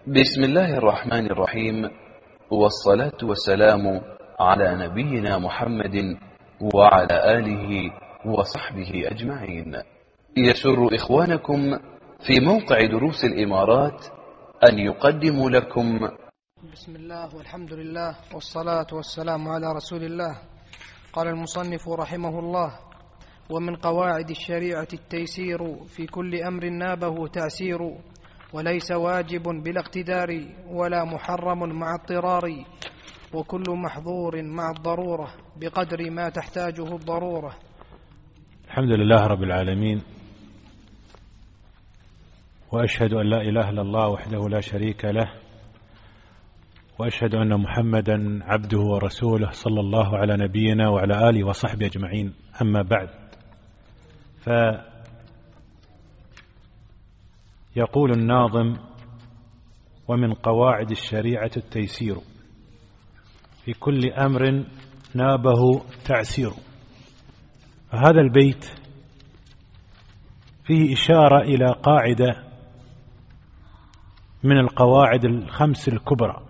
بسم الله الرحمن الرحيم، والصلاة والسلام على نبينا محمد وعلى آله وصحبه أجمعين. يسر إخوانكم في موقع دروس الإمارات أن يقدموا لكم بسم الله والحمد لله والصلاة والسلام على رسول الله. قال المصنف رحمه الله: ومن قواعد الشريعة التيسير في كل أمر نابه تعسير، وليس واجب بلا اقتدار ولا محرم مع اضطرار، وكل محظور مع الضرورة بقدر ما تحتاجه الضرورة. الحمد لله رب العالمين، وأشهد أن لا إله إلا الله وحده لا شريك له، وأشهد أن محمدا عبده ورسوله صلى الله على نبينا وعلى آله وصحبه أجمعين. أما بعد، يقول الناظم: ومن قواعد الشريعة التيسير في كل أمر نابه تعسير. هذا البيت فيه إشارة إلى قاعدة من القواعد الخمس الكبرى،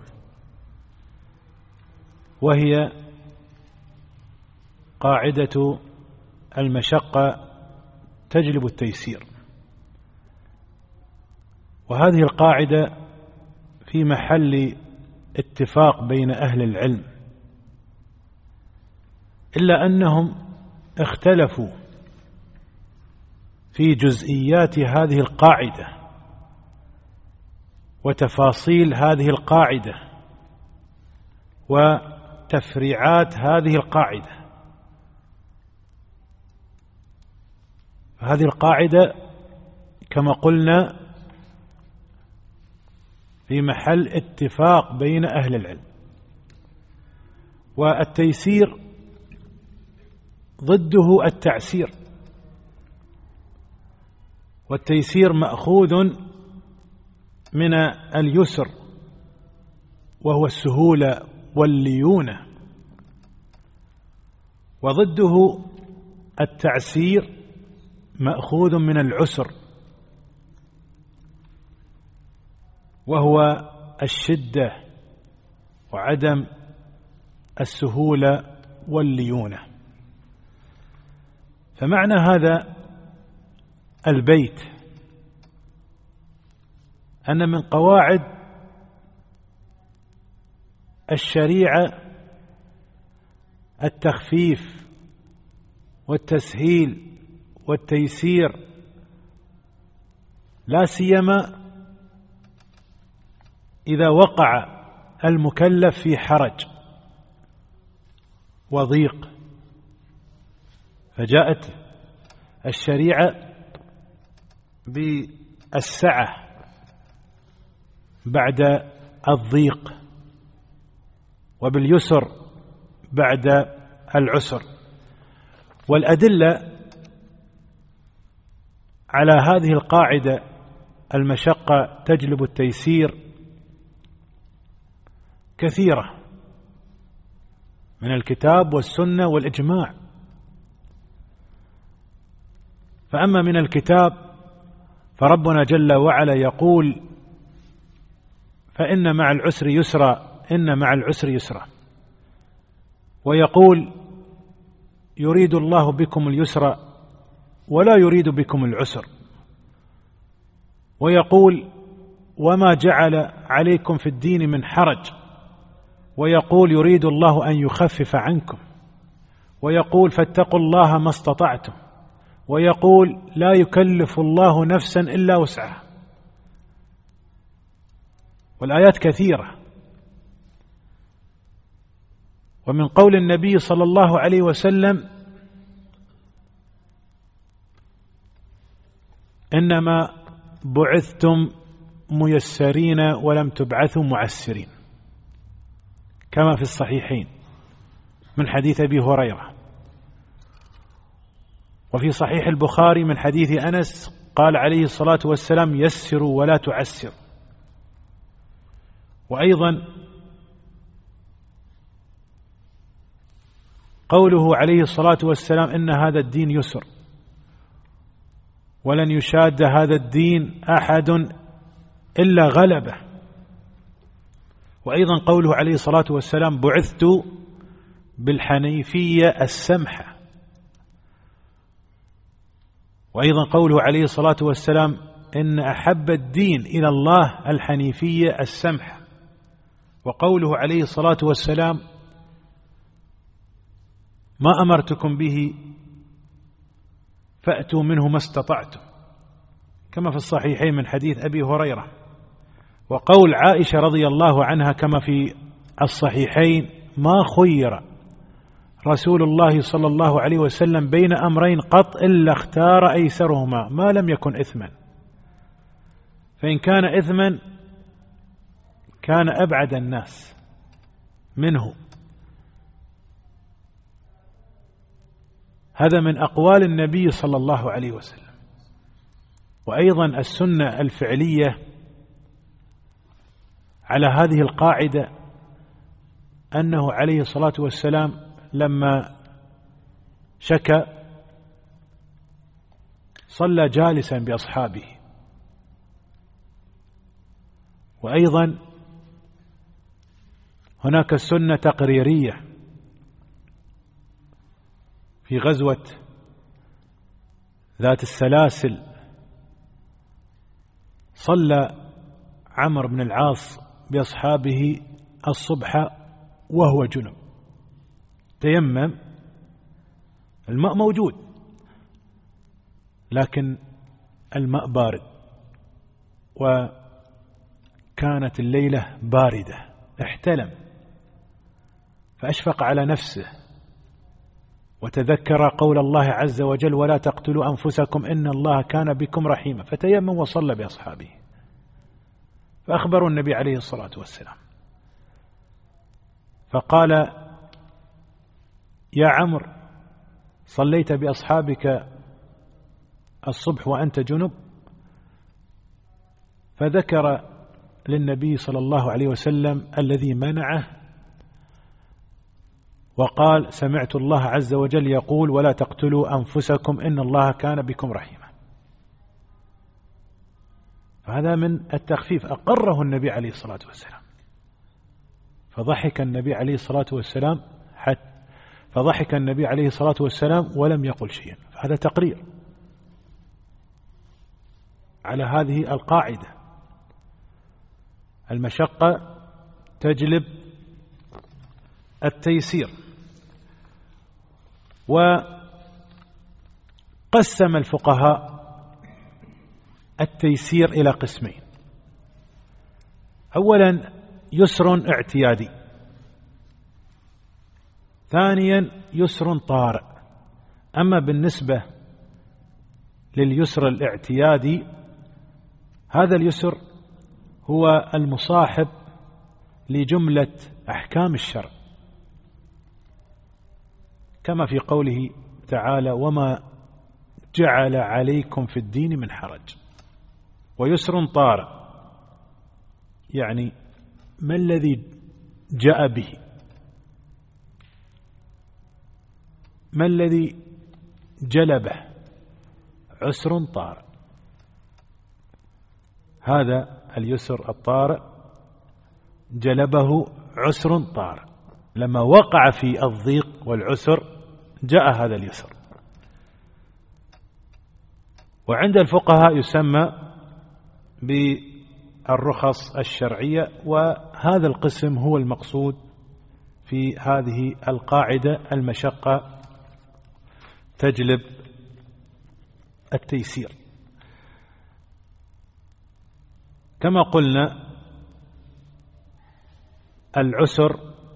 وهي قاعدة المشقة تجلب التيسير. وهذه القاعدة في محل اتفاق بين أهل العلم، إلا أنهم اختلفوا في جزئيات هذه القاعدة وتفاصيل هذه القاعدة وتفريعات هذه القاعدة. هذه القاعدة كما قلنا في محل اتفاق بين أهل العلم. والتيسير ضده التعسير، والتيسير مأخوذ من اليسر وهو السهولة والليونة، وضده التعسير مأخوذ من العسر وهو الشدة وعدم السهولة والليونة. فمعنى هذا البيت أن من قواعد الشريعة التخفيف والتسهيل والتيسير، لا سيما إذا وقع المكلف في حرج وضيق، فجاءت الشريعة بالسعة بعد الضيق، وباليسر بعد العسر. والأدلة على هذه القاعدة المشقة تجلب التيسير كثيرة من الكتاب والسنة والإجماع. فأما من الكتاب فربنا جل وعلا يقول: فإن مع العسر يسرا، إن مع العسر يسرا. ويقول: يريد الله بكم اليسر ولا يريد بكم العسر. ويقول: وما جعل عليكم في الدين من حرج. ويقول: يريد الله أن يخفف عنكم. ويقول: فاتقوا الله ما استطعتم. ويقول: لا يكلف الله نفسا إلا وسعها. والآيات كثيرة. ومن قول النبي صلى الله عليه وسلم: إنما بعثتم ميسرين ولم تبعثوا معسرين، كما في الصحيحين من حديث أبي هريرة. وفي صحيح البخاري من حديث أنس قال عليه الصلاة والسلام: يسروا ولا تعسروا. وأيضا قوله عليه الصلاة والسلام: إن هذا الدين يسر ولن يشاد هذا الدين أحد إلا غلبه. وأيضا قوله عليه الصلاة والسلام بعثت بالحنيفية السمحة، وأيضا قوله عليه الصلاة والسلام إن أحب الدين إلى الله الحنيفية السمحة، وقوله عليه الصلاة والسلام ما أمرتكم به فأتوا منه ما استطعتم، كما في الصحيحين من حديث أبي هريرة. وقول عائشة رضي الله عنها كما في الصحيحين ما خير رسول الله صلى الله عليه وسلم بين أمرين قط إلا اختار أيسرهما ما لم يكن إثما، فإن كان إثما كان أبعد الناس منه. هذا من أقوال النبي صلى الله عليه وسلم. وأيضا السنة الفعلية على هذه القاعدة أنه عليه الصلاة والسلام لما شكى صلى جالسا بأصحابه. وأيضا هناك السنة تقريرية في غزوة ذات السلاسل صلى عمرو بن العاص بأصحابه الصبح وهو جنب، تيمم، الماء موجود لكن الماء بارد، وكانت الليلة باردة، احتلم فأشفق على نفسه وتذكر قول الله عز وجل ولا تقتلوا أنفسكم إن الله كان بكم رحيما، فتيمم وصلى بأصحابه. فأخبروا النبي عليه الصلاة والسلام فقال يا عمرو صليت بأصحابك الصبح وأنت جنب؟ فذكر للنبي صلى الله عليه وسلم الذي منعه وقال سمعت الله عز وجل يقول ولا تقتلوا أنفسكم إن الله كان بكم رحيما. فهذا من التخفيف، أقره النبي عليه الصلاة والسلام. فضحك النبي عليه الصلاة والسلام ولم يقل شيئا، فهذا تقرير على هذه القاعدة: المشقة تجلب التيسير. وقسم الفقهاء التيسير إلى قسمين: أولا يسر اعتيادي، ثانيا يسر طارئ. أما بالنسبة لليسر الاعتيادي هذا اليسر هو المصاحب لجملة أحكام الشرع، كما في قوله تعالى وما جعل عليكم في الدين من حرج. ويسر طارئ يعني ما الذي جاء به، ما الذي جلبه، عسر طارئ. هذا اليسر الطارئ جلبه عسر طارئ، لما وقع في الضيق والعسر جاء هذا اليسر. وعند الفقهاء يسمى بالرخص الشرعية، وهذا القسم هو المقصود في هذه القاعدة: المشقة تجلب التيسير. كما قلنا العسر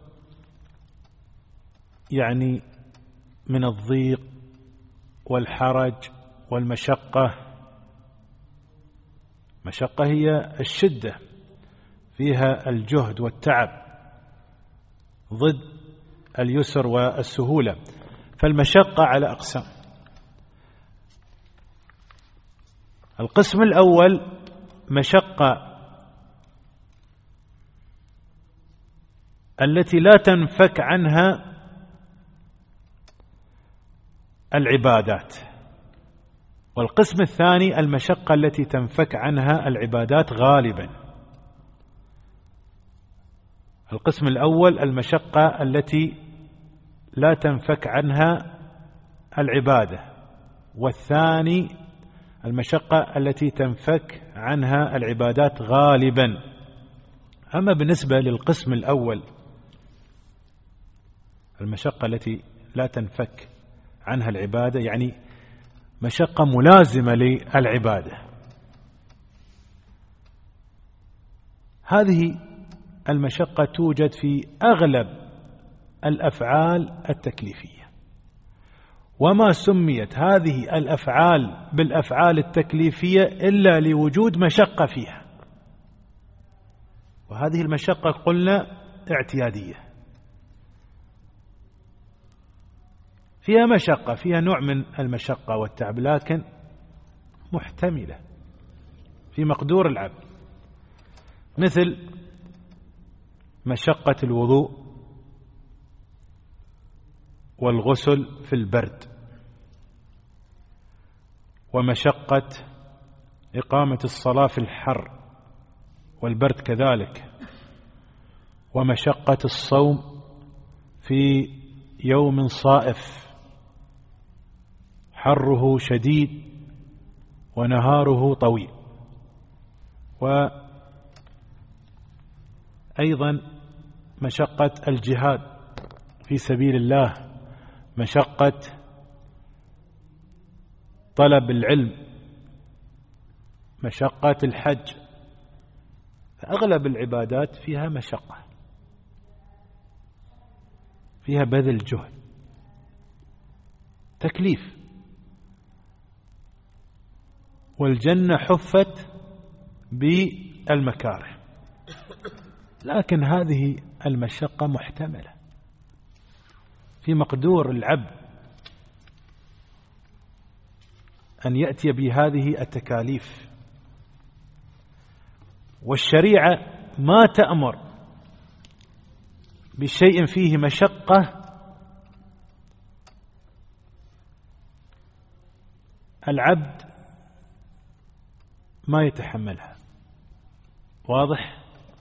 يعني من الضيق والحرج والمشقة. مشقة هي الشدة، فيها الجهد والتعب، ضد اليسر والسهولة. فالمشقة على أقسام: القسم الأول مشقة التي لا تنفك عنها العبادات، والقسم الثاني المشقة التي تنفك عنها العبادات غالبا. القسم الأول المشقة التي لا تنفك عنها العبادة، والثاني المشقة التي تنفك عنها العبادات غالبا. أما بالنسبة للقسم الأول المشقة التي لا تنفك عنها العبادة، يعني مشقة ملازمة للعبادة، هذه المشقة توجد في أغلب الأفعال التكليفية، وما سميت هذه الأفعال بالأفعال التكليفية إلا لوجود مشقة فيها، وهذه المشقة قلنا اعتيادية، فيها مشقة، فيها نوع من المشقة والتعب، لكن محتملة في مقدور العبد، مثل مشقة الوضوء والغسل في البرد، ومشقة إقامة الصلاة في الحر والبرد كذلك، ومشقة الصوم في يوم صائف حره شديد ونهاره طويل، وأيضا مشقة الجهاد في سبيل الله، مشقة طلب العلم، مشقة الحج. أغلب العبادات فيها مشقة، فيها بذل جهد، تكليف. والجنة حفت بالمكاره، لكن هذه المشقة محتملة في مقدور العبد أن يأتي بهذه التكاليف. والشريعة ما تأمر بشيء فيه مشقة العبد ما يتحملها. واضح؟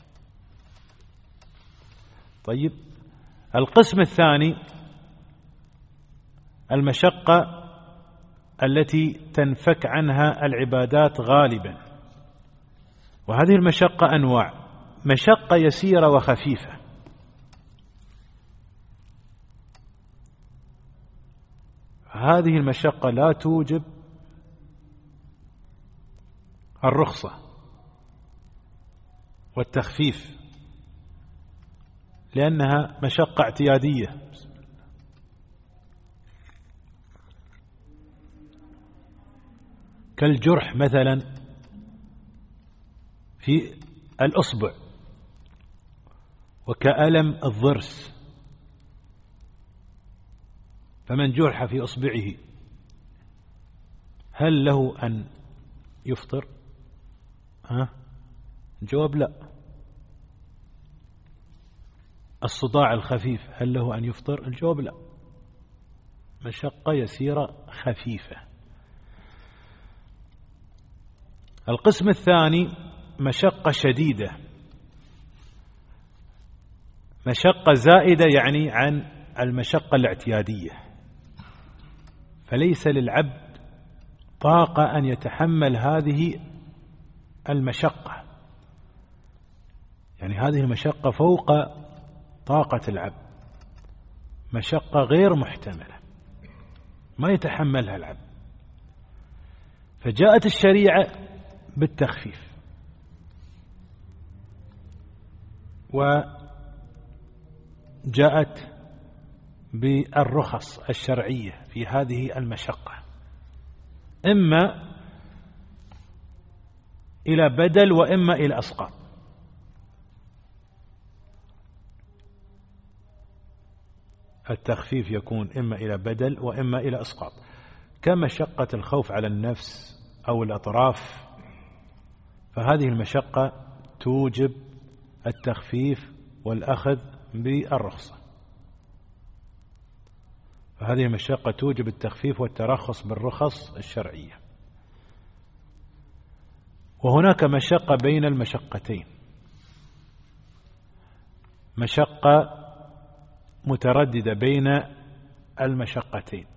طيب، القسم الثاني المشقة التي تنفك عنها العبادات غالبا، وهذه المشقة أنواع: مشقة يسيرة وخفيفة. هذه المشقة لا توجب الرخصة والتخفيف، لأنها مشقة اعتيادية. كالجرح مثلا في الأصبع، وكألم الضرس، فمن جرح في أصبعه هل له أن يفطر؟ الجواب لا. الصداع الخفيف هل له أن يفطر؟ الجواب لا. مشقة يسيرة خفيفة. القسم الثاني مشقة شديدة، مشقة زائدة يعني عن المشقة الاعتيادية، فليس للعبد طاقة أن يتحمل هذه المشقة، يعني هذه المشقة فوق طاقة العبد، مشقة غير محتملة ما يتحملها العبد، فجاءت الشريعة بالتخفيف، وجاءت بالرخص الشرعية في هذه المشقة، إما إلى بدل وإما إلى أسقاط. التخفيف يكون إما إلى بدل وإما إلى أسقاط، كمشقة الخوف على النفس أو الأطراف، فهذه المشقة توجب التخفيف والأخذ بالرخصة، فهذه المشقة توجب التخفيف والترخص بالرخص الشرعية. وهناك مشقة بين المشقتين، مشقة مترددة بين المشقتين،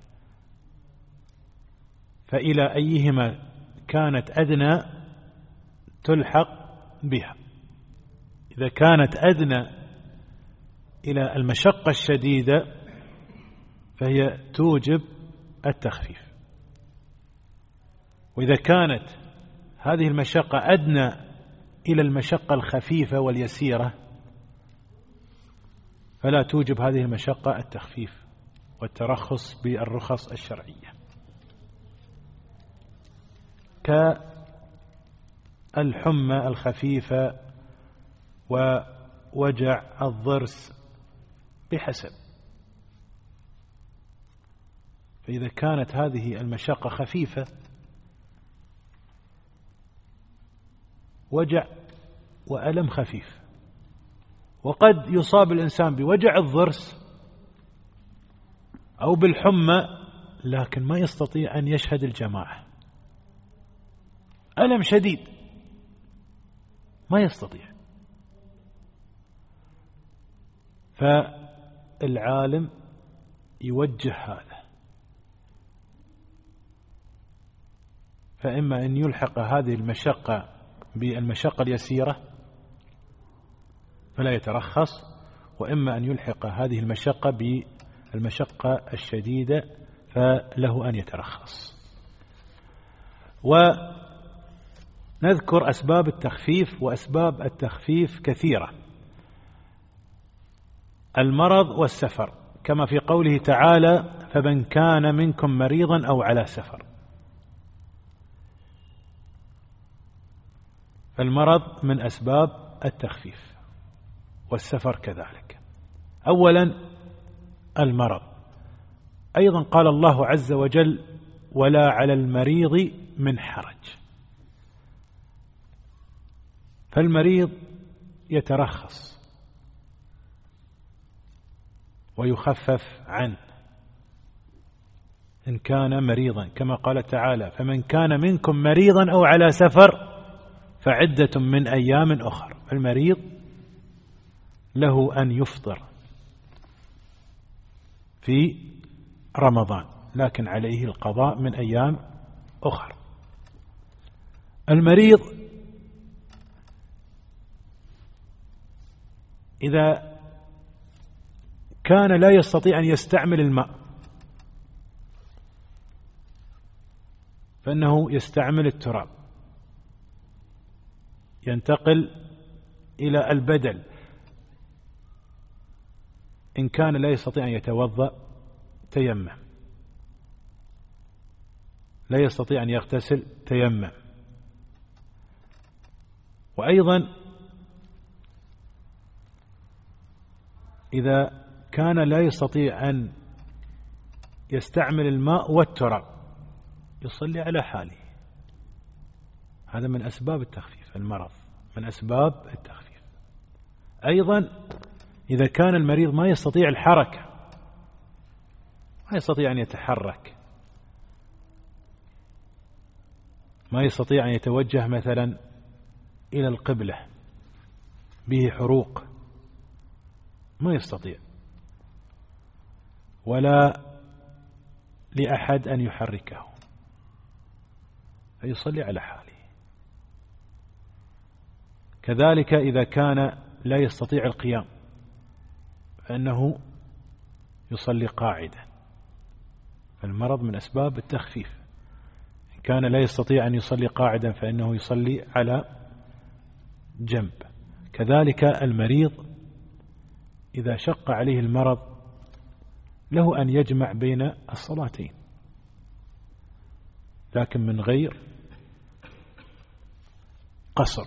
فإلى أيهما كانت أدنى تلحق بها. إذا كانت أدنى إلى المشقة الشديدة فهي توجب التخفيف، وإذا كانت هذه المشقة أدنى إلى المشقة الخفيفة واليسيرة فلا توجب هذه المشقة التخفيف والترخص بالرخص الشرعية، كالحمى الخفيفة ووجع الضرس بحسب. فإذا كانت هذه المشقة خفيفة وجع وألم خفيف، وقد يصاب الإنسان بوجع الضرس أو بالحمى لكن ما يستطيع أن يشهد الجماعة، ألم شديد ما يستطيع. فالعالم يوجه هذا، فإما أن يلحق هذه المشقة بالمشقة اليسيرة فلا يترخص، وإما أن يلحق هذه المشقة بالمشقة الشديدة فله أن يترخص. ونذكر أسباب التخفيف، وأسباب التخفيف كثيرة: المرض والسفر، كما في قوله تعالى: فمن كان منكم مريضا أو على سفر. فالمرض من أسباب التخفيف والسفر كذلك. أولا المرض، أيضا قال الله عز وجل: ولا على المريض من حرج. فالمريض يترخص ويخفف عنه إن كان مريضا، كما قال تعالى: فمن كان منكم مريضا أو على سفر فعدة من أيام أخر. المريض له أن يفطر في رمضان لكن عليه القضاء من أيام أخر. المريض إذا كان لا يستطيع أن يستعمل الماء فإنه يستعمل التراب، ينتقل إلى البدل. إن كان لا يستطيع أن يتوضأ تيمم، لا يستطيع أن يغتسل تيمم. وأيضا إذا كان لا يستطيع أن يستعمل الماء والتراب يصلي على حاله. هذا من أسباب التخفيف، المرض من أسباب التخفيف. أيضا إذا كان المريض ما يستطيع الحركة، ما يستطيع أن يتحرك، ما يستطيع أن يتوجه مثلا إلى القبلة، به حروق، ما يستطيع، ولا لأحد أن يحركه، فيصلي على حاله. كذلك إذا كان لا يستطيع القيام فإنه يصلي قاعدا. فالمرض من أسباب التخفيف. إن كان لا يستطيع أن يصلي قاعدا فإنه يصلي على جنب. كذلك المريض إذا شق عليه المرض له أن يجمع بين الصلاتين لكن من غير قصر.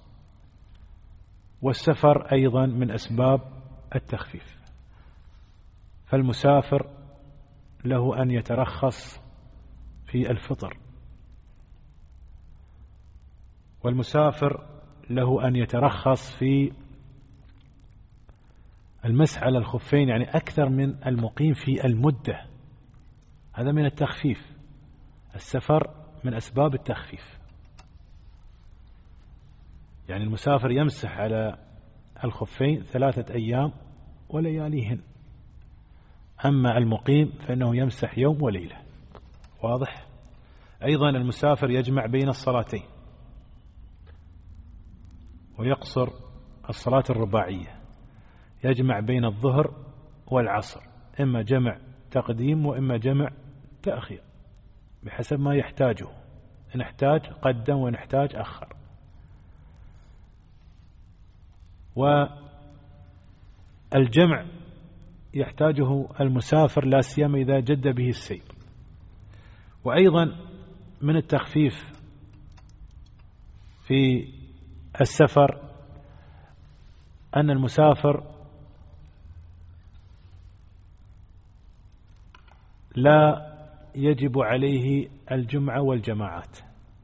والسفر أيضا من أسباب التخفيف. فالمسافر له أن يترخص في الفطر، والمسافر له أن يترخص في المسح على الخفين، يعني أكثر من المقيم في المدة. هذا من التخفيف. السفر من أسباب التخفيف، يعني المسافر يمسح على الخفين 3 أيام ولياليهن. أما المقيم فإنه يمسح يوم وليلة. واضح؟ أيضا المسافر يجمع بين الصلاتين ويقصر الصلاة الرباعية، يجمع بين الظهر والعصر، إما جمع تقديم وإما جمع تأخير بحسب ما يحتاجه، إن احتاج قدم وإن احتاج أخر. والجمع يحتاجه المسافر لا سيما إذا جد به السير. وأيضا من التخفيف في السفر أن المسافر لا يجب عليه الجمعة والجماعات،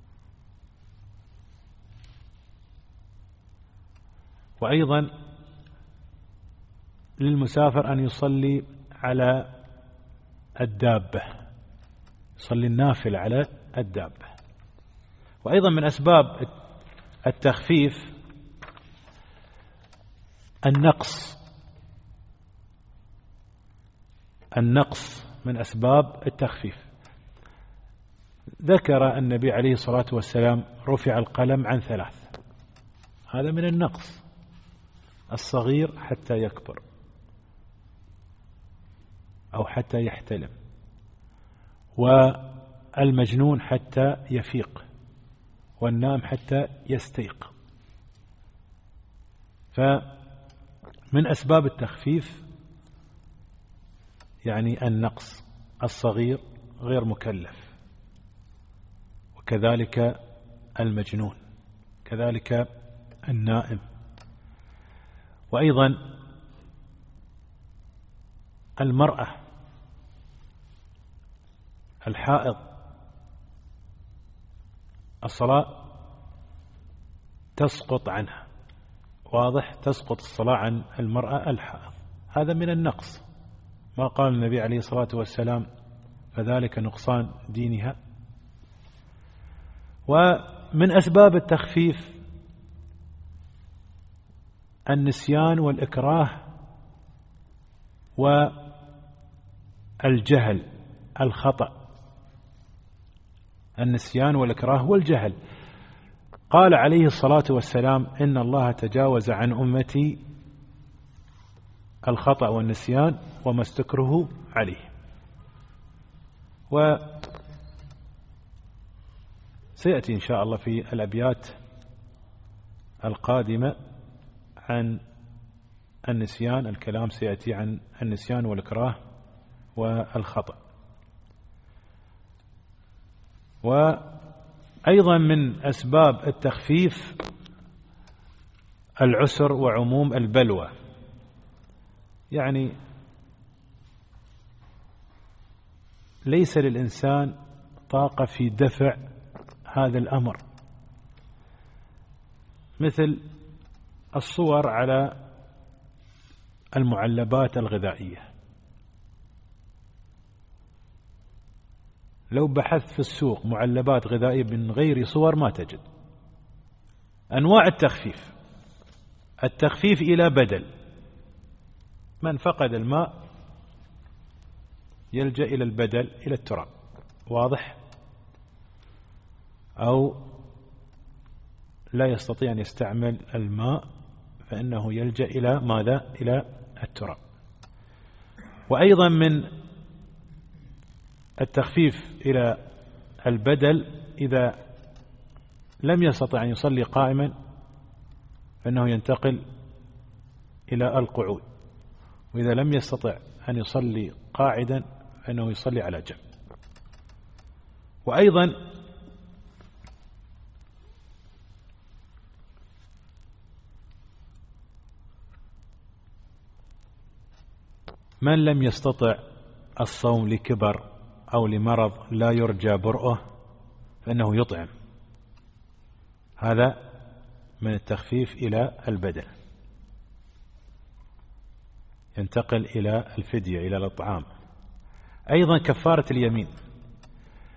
وأيضا للمسافر أن يصلي على الدابة، يصلي النافلة على الدابة. وأيضا من أسباب التخفيف النقص من أسباب التخفيف. ذكر النبي عليه الصلاة والسلام رفع القلم عن 3، هذا من النقص، الصغير حتى يكبر أو حتى يحتلم، والمجنون حتى يفيق، والنام حتى يستيقظ. فمن أسباب التخفيف يعني النقص، الصغير غير مكلف، وكذلك المجنون، كذلك النائم. وأيضا المرأة الحائض الصلاة تسقط عنها، واضح، تسقط الصلاة عن المرأة الحائض، هذا من النقص، ما قال النبي عليه الصلاة والسلام فذلك نقصان دينها. ومن أسباب التخفيف النسيان والإكراه والجهل، الخطأ، النسيان والإكراه والجهل. قال عليه الصلاة والسلام إن الله تجاوز عن أمتي الخطأ والنسيان وما استكره عليه. وسيأتي إن شاء الله في الأبيات القادمة عن النسيان، الكلام سيأتي عن النسيان والإكراه والخطأ. وأيضا من أسباب التخفيف العسر وعموم البلوى، يعني ليس للإنسان طاقة في دفع هذا الأمر، مثل الصور على المعلبات الغذائية. لو بحثت في السوق معلبات غذائية من غير صور ما تجد. أنواع التخفيف إلى بدل، من فقد الماء يلجأ إلى البدل، إلى التراب، واضح، أو لا يستطيع أن يستعمل الماء فإنه يلجأ إلى ماذا؟ إلى التراب. وأيضا من التخفيف إلى البدل إذا لم يستطع أن يصلي قائما فإنه ينتقل إلى القعود، وإذا لم يستطع أن يصلي قاعدا فإنه يصلي على جنب. وأيضا من لم يستطع الصوم لكبر أو لمرض لا يرجى برؤه فإنه يطعم، هذا من التخفيف إلى البدل، ينتقل إلى الفدية، إلى الإطعام. أيضا كفارة اليمين،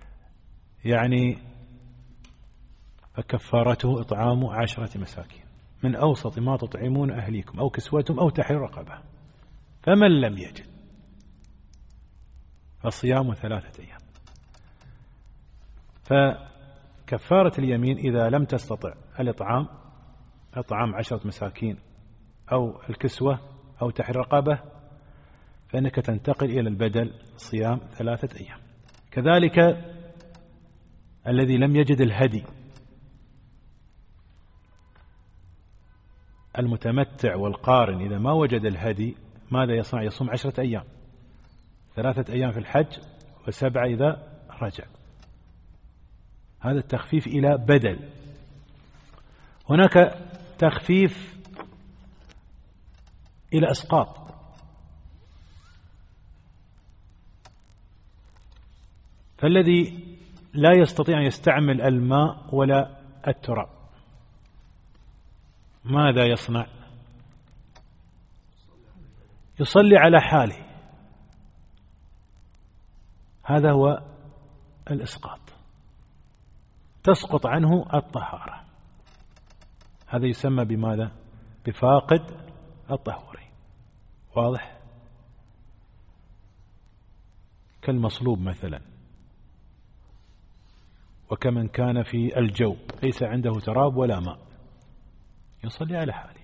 يعني فكفارته إطعام 10 مساكين، من أوسط ما تطعمون أهليكم أو كسوتهم أو تحرير رقبة، فمن لم يجد فصيام 3 أيام. فكفارة اليمين إذا لم تستطع إطعام 10 مساكين أو الكسوة أو تحرير رقبة، فإنك تنتقل إلى البدل صيام 3 أيام. كذلك الذي لم يجد الهدي، المتمتع والقارن إذا ما وجد الهدي ماذا يصنع؟ يصوم 10 أيام، 3 أيام في الحج و7 إذا رجع. هذا التخفيف إلى بدل. هناك تخفيف إلى إسقاط. فالذي لا يستطيع أن يستعمل الماء ولا التراب ماذا يصنع؟ يصلي على حاله. هذا هو الإسقاط، تسقط عنه الطهارة. هذا يسمى بماذا؟ بفاقد الطهورين. واضح؟ كالمصلوب مثلا، وكمن كان في الجوب ليس عنده تراب ولا ماء، يصلي على حاله.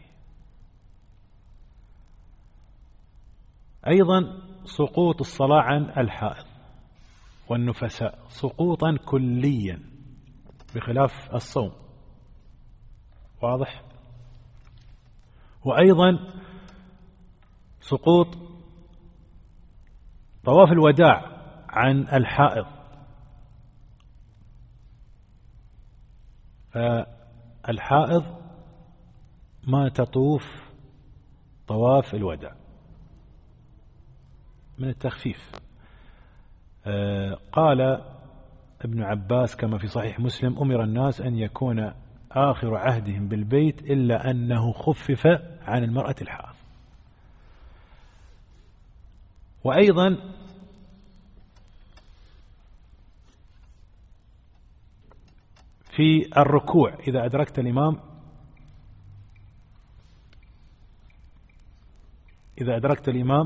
أيضا سقوط الصلاة عن الحائض والنفساء سقوطا كليا بخلاف الصوم. واضح؟ وأيضا سقوط طواف الوداع عن الحائض. فالحائض ما تطوف طواف الوداع من التخفيف. قال ابن عباس كما في صحيح مسلم: أمر الناس أن يكون آخر عهدهم بالبيت إلا أنه خفف عن المرأة الحائض. وأيضا في الركوع إذا أدركت الإمام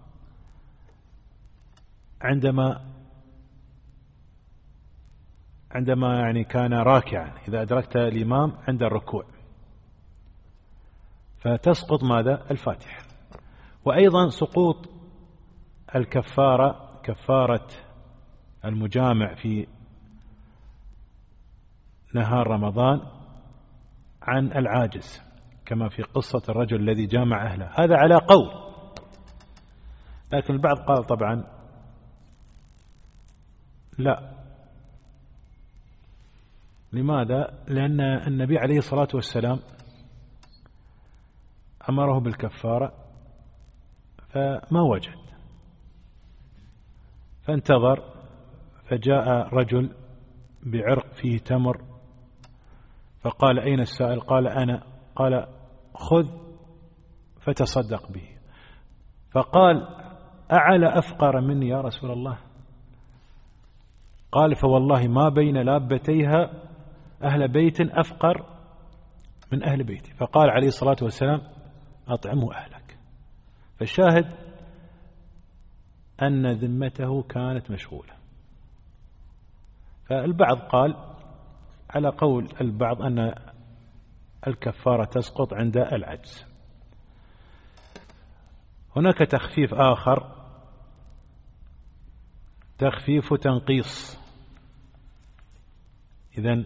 عندما يعني كان راكعا، إذا أدركت الإمام عند الركوع فتسقط ماذا؟ الفاتحة. وأيضا سقوط الكفارة، كفارة المجامع في نهار رمضان عن العاجز كما في قصة الرجل الذي جامع أهله. هذا على قول، لكن البعض قال طبعا لا. لماذا؟ لأن النبي عليه الصلاة والسلام أمره بالكفارة فما وجد، فانتظر، فجاء رجل بعرق فيه تمر فقال: أين السائل؟ قال: أنا. قال: خذ فتصدق به. فقال: أعلى أفقر مني يا رسول الله؟ قال: فوالله ما بين لابتيها أهل بيت أفقر من أهل بيتي. فقال عليه الصلاة والسلام: أطعمه أهلك. فالشاهد أن ذمته كانت مشغولة. فالبعض قال على قول البعض أن الكفارة تسقط عند العجز. هناك تخفيف آخر، تخفيف تنقيص. إذن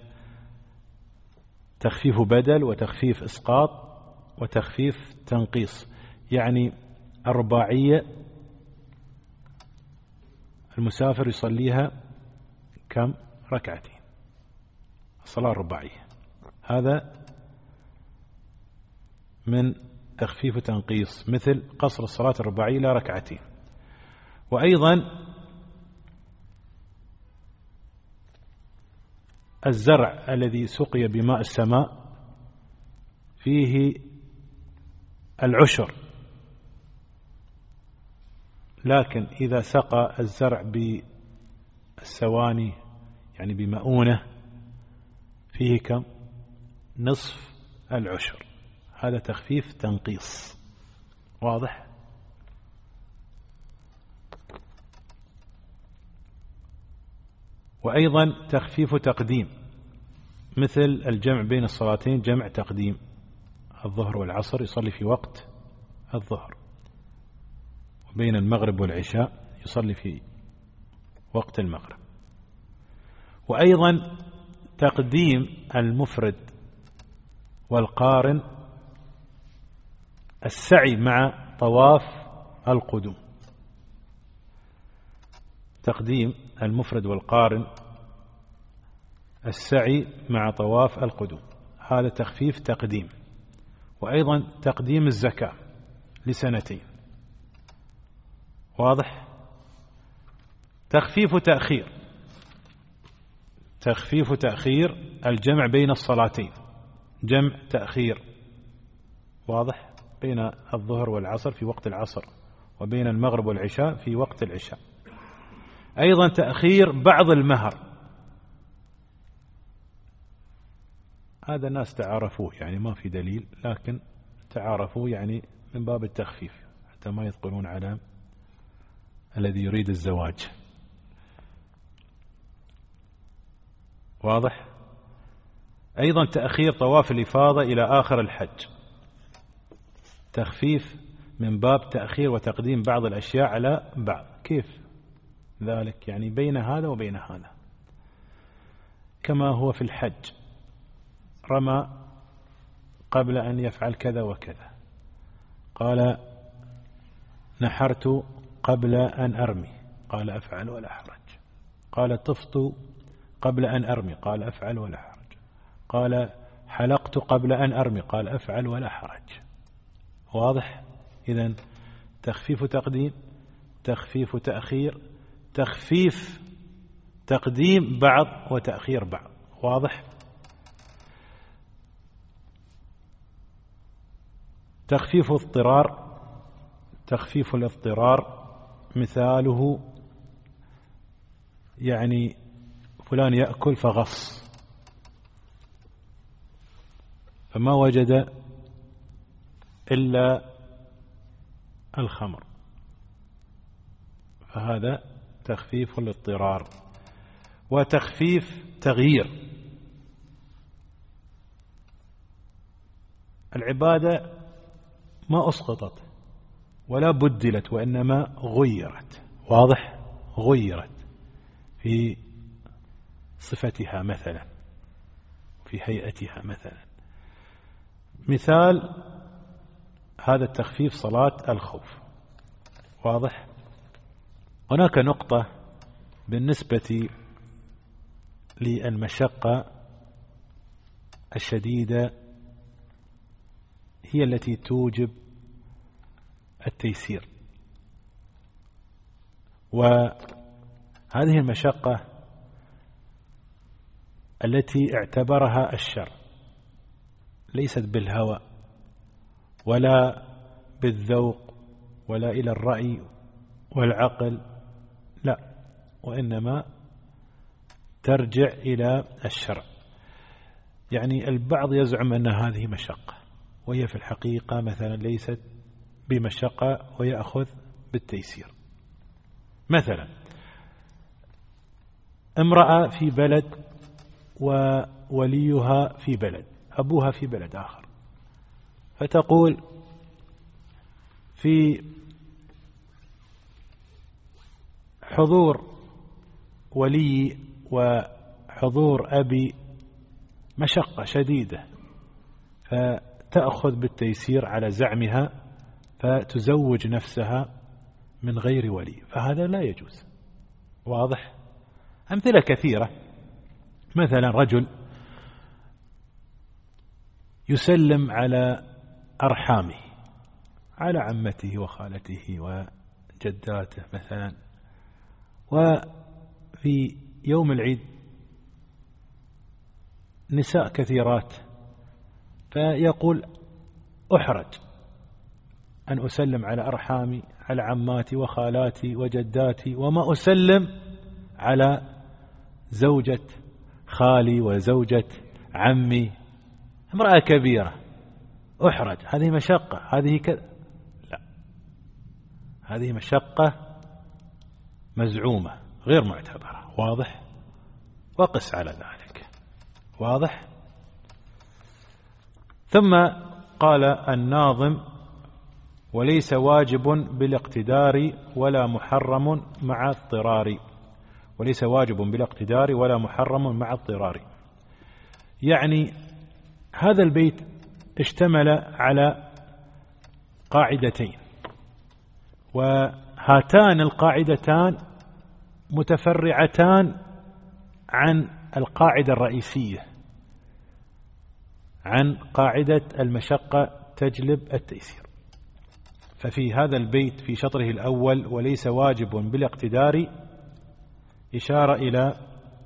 تخفيف بدل وتخفيف إسقاط وتخفيف تنقيص. يعني الرباعية المسافر يصليها كم؟ ركعتين، الصلاة الرباعية. هذا من تخفيف تنقيص، مثل قصر الصلاة الرباعية إلى ركعتين. وأيضا الزرع الذي سقي بماء السماء فيه العشر، لكن إذا سقى الزرع بالسواني يعني بمؤونة فيه كم؟ نصف العشر. هذا تخفيف تنقيص. واضح؟ وأيضا تخفيف تقديم، مثل الجمع بين الصلاتين جمع تقديم، الظهر والعصر يصلي في وقت الظهر، وبين المغرب والعشاء يصلي في وقت المغرب. وأيضا تقديم المفرد والقارن السعي مع طواف القدوم. تقديم المفرد والقارن السعي مع طواف القدوم، هذا تخفيف تقديم. وأيضا تقديم الزكاة لسنتين. واضح؟ تخفيف تأخير، تخفيف تأخير الجمع بين الصلاتين، جمع تأخير. واضح؟ بين الظهر والعصر في وقت العصر، وبين المغرب والعشاء في وقت العشاء. أيضا تأخير بعض المهر، هذا الناس تعارفوه، يعني ما في دليل، لكن تعارفوه يعني من باب التخفيف حتى ما يثقلون على الذي يريد الزواج. واضح؟ أيضا تأخير طواف الإفاضة إلى آخر الحج، تخفيف من باب تأخير وتقديم بعض الأشياء على بعض. كيف ذلك؟ يعني بين هذا وبين هذا، كما هو في الحج، رمى قبل أن يفعل كذا وكذا، قال نحرت قبل أن أرمي، قال أفعل ولا حرج. قال طفت قبل أن أرمي، قال أفعل ولا حرج. قال حلقت قبل أن أرمي، قال أفعل ولا حرج. واضح؟ إذن تخفيف تقديم، تخفيف تأخير، تخفيف تقديم بعض وتأخير بعض. واضح؟ تخفيف اضطرار، تخفيف الاضطرار مثاله يعني فلان يأكل فغص فما وجد إلا الخمر، فهذا تخفيف الاضطرار. وتخفيف تغيير، العبادة ما أسقطت ولا بدلت وإنما غيرت. واضح؟ غيرت في صفتها مثلا، في هيئتها مثلا. مثال هذا التخفيف صلاة الخوف. واضح؟ هناك نقطة بالنسبة للمشقة الشديدة هي التي توجب التيسير، وهذه المشقة التي اعتبرها الشرع ليست بالهوى ولا بالذوق ولا إلى الرأي والعقل، لا، وإنما ترجع إلى الشرع. يعني البعض يزعم أن هذه مشقة وهي في الحقيقة مثلا ليست بمشقة ويأخذ بالتيسير. مثلا امرأة في بلد ووليها في بلد، أبوها في بلد آخر، فتقول في حضور ولي وحضور أبي مشقة شديدة، فتأخذ بالتيسير على زعمها فتزوج نفسها من غير ولي، فهذا لا يجوز. واضح؟ أمثلة كثيرة. مثلا رجل يسلم على أرحامه، على عمته وخالته وجداته مثلا، وفي يوم العيد نساء كثيرات، فيقول أحرج أن أسلم على أرحامي، على عماتي وخالاتي وجداتي، وما أسلم على زوجة خالي وزوجة عمي، امرأة كبيرة. أحرج، هذه مشقة، هذه كذا. لا، هذه مشقة مزعومة غير معتبرة. واضح؟ وقس على ذلك. واضح؟ ثم قال الناظم: وليس واجب بالاقتدار ولا محرم مع اضطرار. وليس واجب بالاقتدار ولا محرم مع اضطرار. يعني هذا البيت اشتمل على قاعدتين، وهاتان القاعدتان متفرعتان عن القاعدة الرئيسية، عن قاعدة المشقة تجلب التيسير. ففي هذا البيت في شطره الأول وليس واجب بالاقتدار إشارة إلى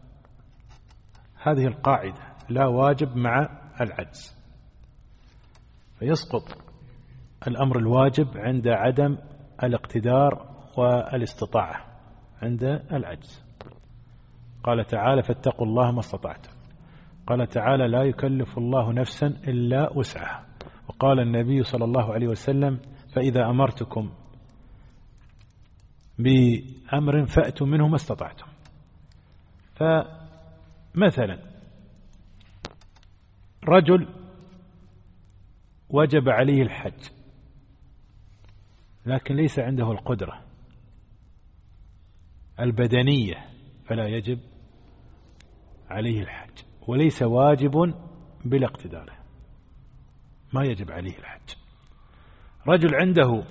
هذه القاعدة: لا واجب مع العجز، فيسقط الأمر الواجب عند عدم الاقتدار والاستطاعة عند العجز. قال تعالى: فاتقوا الله ما استطعتم. قال تعالى: لا يكلف الله نفسا إلا وسعها. وقال النبي صلى الله عليه وسلم: فإذا أمرتكم بأمر فأتوا منه ما استطعتم. فمثلا رجل وجب عليه الحج لكن ليس عنده القدرة البدنية فلا يجب عليه الحج، وليس واجب بلا اقتداره، ما يجب عليه الحج. رجل عنده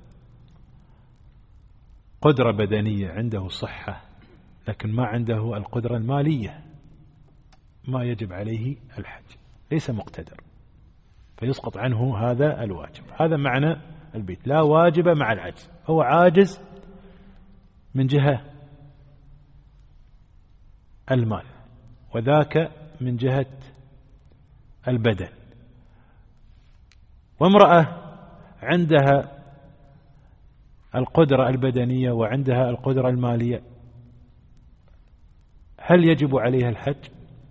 قدرة بدنية، عنده صحة، لكن ما عنده القدرة المالية، ما يجب عليه الحج، ليس مقتدر، فيسقط عنه هذا الواجب. هذا معنى البيت: لا واجب مع العجز. هو عاجز من جهة المال، وذاك من جهة البدن. وامرأة عندها القدرة البدنية وعندها القدرة المالية، هل يجب عليها الحج؟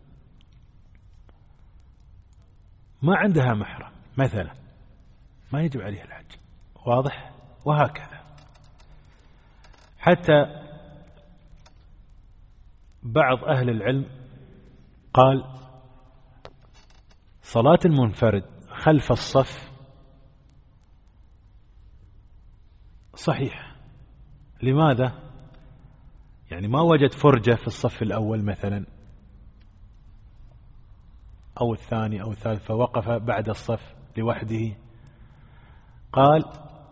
ما عندها محرم مثلا، ما يجب عليها الحج. واضح؟ وهكذا. حتى بعض أهل العلم قال: صلاة المنفرد خلف الصف صحيح. لماذا؟ يعني ما وجد فرجة في الصف الأول مثلا أو الثاني أو الثالث فوقف بعد الصف لوحده. قال: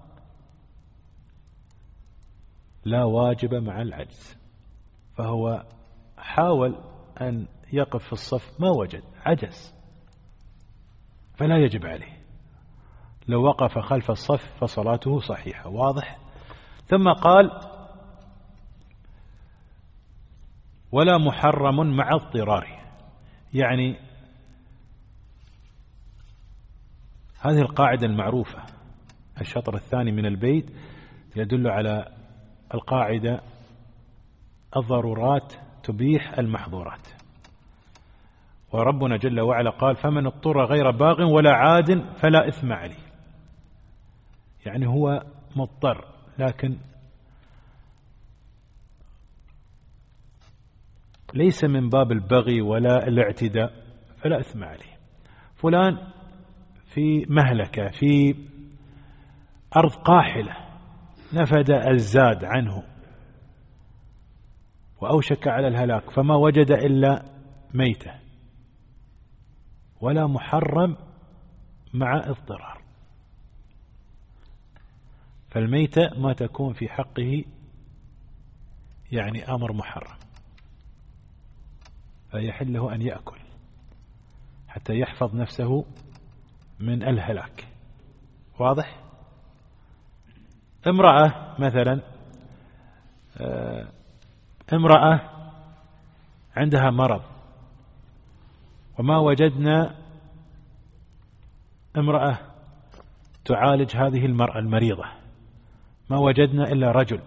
لا واجب مع العجز. فهو حاول أن يقف في الصف ما وجد، عجز، فلا يجب عليه. لو وقف خلف الصف فصلاته صحيحة. واضح؟ ثم قال: ولا محرم مع اضطراره. يعني هذه القاعدة المعروفة، الشطر الثاني من البيت يدل على القاعدة: الضرورات تبيح المحظورات. وربنا جل وعلا قال: فمن اضطر غير باغ ولا عاد فلا إثم عليه. يعني هو مضطر لكن ليس من باب البغي ولا الاعتداء، فلا إثم عليه. فلان في مهلكة، في أرض قاحلة، نفد الزاد عنه وأوشك على الهلاك، فما وجد إلا ميتة، ولا محرم مع اضطرار. فالميتة ما تكون في حقه يعني أمر محرم، فيحل له أن يأكل حتى يحفظ نفسه من الهلاك. واضح؟ امرأة مثلا، امرأة عندها مرض وما وجدنا امرأة تعالج هذه المرأة المريضة، ما وجدنا إلا رجل،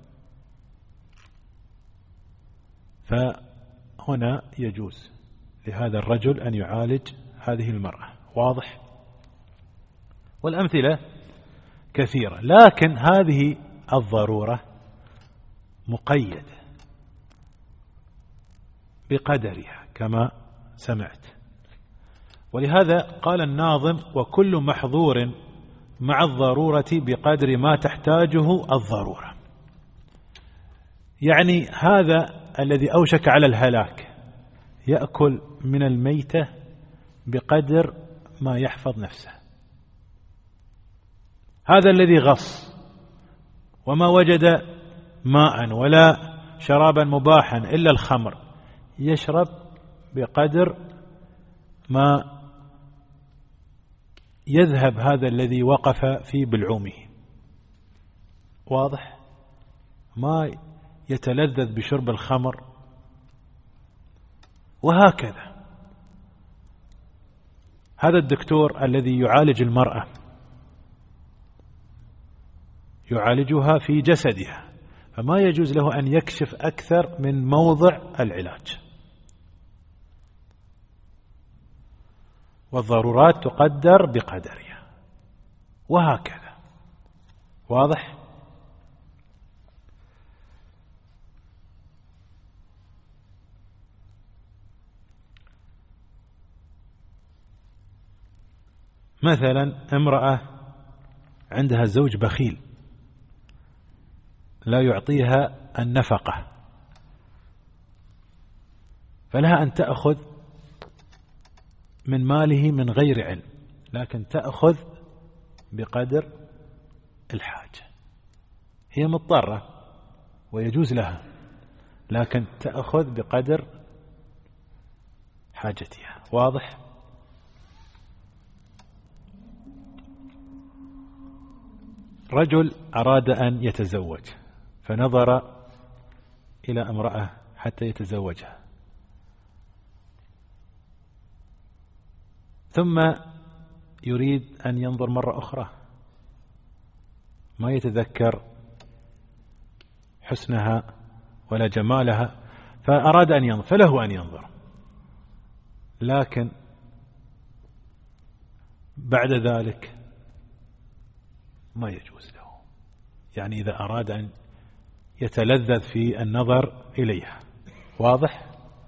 فهنا يجوز لهذا الرجل أن يعالج هذه المرأة. واضح؟ والأمثلة كثيرة. لكن هذه الضرورة مقيدة بقدرها كما سمعت. ولهذا قال الناظم: وكل محظور مع الضرورة بقدر ما تحتاجه الضرورة. يعني هذا الذي أوشك على الهلاك يأكل من الميتة بقدر ما يحفظ نفسه. هذا الذي غص وما وجد ماء ولا شرابا مباحا إلا الخمر يشرب بقدر ما يذهب هذا الذي وقف في بلعومه. واضح؟ ما يتلذذ بشرب الخمر. وهكذا هذا الدكتور الذي يعالج المرأة يعالجها في جسدها، فما يجوز له أن يكشف أكثر من موضع العلاج. والضرورات تقدر بقدرها وهكذا. واضح؟ مثلا امرأة عندها زوج بخيل لا يعطيها النفقة، فلها أن تأخذ من ماله من غير علم، لكن تأخذ بقدر الحاجة. هي مضطرة ويجوز لها، لكن تأخذ بقدر حاجتها. واضح؟ رجل أراد أن يتزوج فنظر إلى امرأة حتى يتزوجها، ثم يريد أن ينظر مرة أخرى، ما يتذكر حسنها ولا جمالها، فأراد أن ينظر، فله أن ينظر، لكن بعد ذلك ما يجوز له. يعني إذا أراد أن يتلذذ في النظر إليها. واضح؟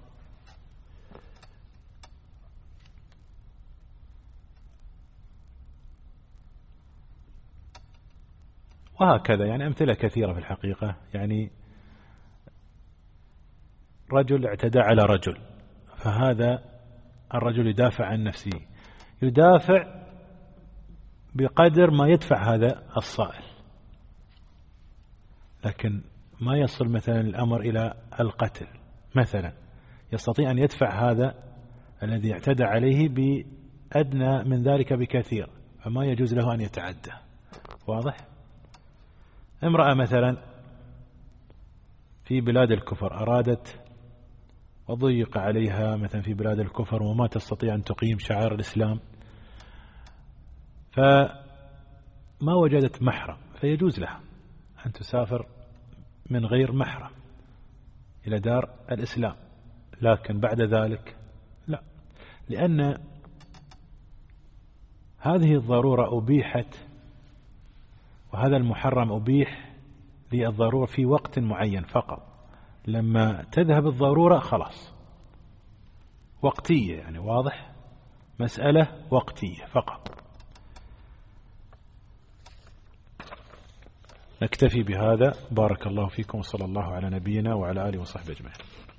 وهكذا يعني أمثلة كثيرة في الحقيقة. يعني رجل اعتدى على رجل، فهذا الرجل يدافع عن نفسه، يدافع بقدر ما يدفع هذا الصائل، لكن ما يصل مثلا الأمر إلى القتل. مثلا يستطيع أن يدفع هذا الذي اعتدى عليه بأدنى من ذلك بكثير، فما يجوز له أن يتعدى. واضح؟ امرأة مثلا في بلاد الكفر أرادت وضيق عليها مثلا في بلاد الكفر وما تستطيع أن تقيم شعائر الإسلام، فما وجدت محرم، فيجوز لها أن تسافر من غير محرم إلى دار الإسلام، لكن بعد ذلك لا، لأن هذه الضرورة أبيحت، وهذا المحرم أبيح للضرورة في وقت معين فقط. لما تذهب الضرورة خلاص وقتية، يعني واضح، مسألة وقتية فقط. نكتفي بهذا. بارك الله فيكم، وصلى الله على نبينا وعلى آله وصحبه أجمعين.